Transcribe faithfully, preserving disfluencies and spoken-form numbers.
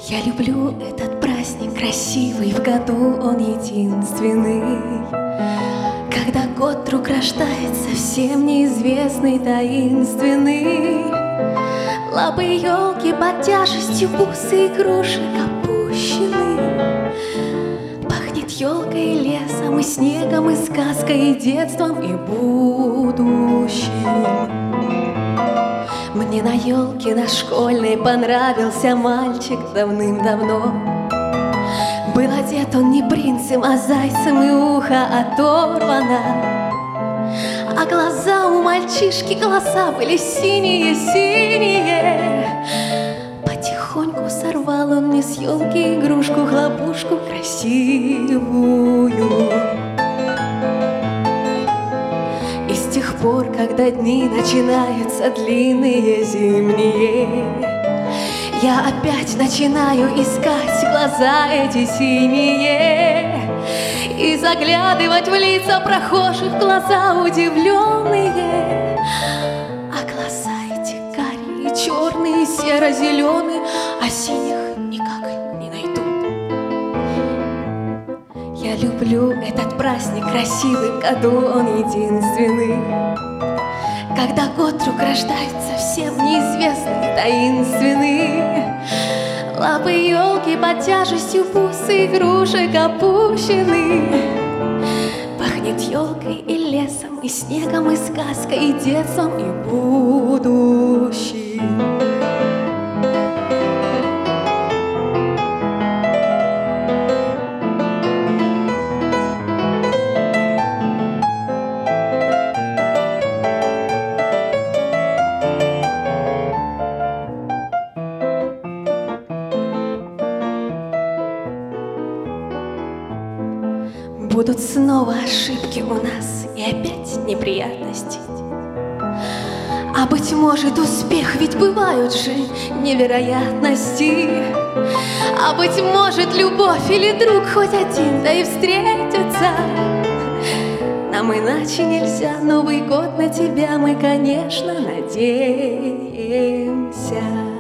Я люблю этот праздник красивый, в году он единственный, когда год вдруг рождается совсем неизвестный, таинственный. Лапы елки под тяжестью бусы игрушек опущены. Пахнет елкой и лесом, и снегом, и сказкой, и детством, и будущим. Мне на елке на школьной понравился мальчик давным-давно. Был одет он не принцем, а зайцем, и ухо оторвано. А глаза у мальчишки, глаза были синие-синие. Потихоньку сорвал он мне с елки игрушку-хлопушку красивую. И с тех пор, когда дни начинаются длинные зимние, я опять начинаю искать глаза эти синие и заглядывать в лица прохожих, глаза удивленные. А глаза эти карие, черные, серо-зеленые, а синих никак не найду. Я люблю этот праздник красивый, в году он единственный, когда год вдруг рождается всем неизвестный, таинственный. Лапы елки под тяжестью бусы игрушек опущены. Пахнет елкой и лесом, и снегом, и сказкой, и детством, и будущим. Будут снова ошибки у нас и опять неприятности. А быть может успех, ведь бывают же невероятности. А быть может любовь или друг хоть один, да и встретятся. Нам иначе нельзя, Новый год на тебя мы, конечно, надеемся.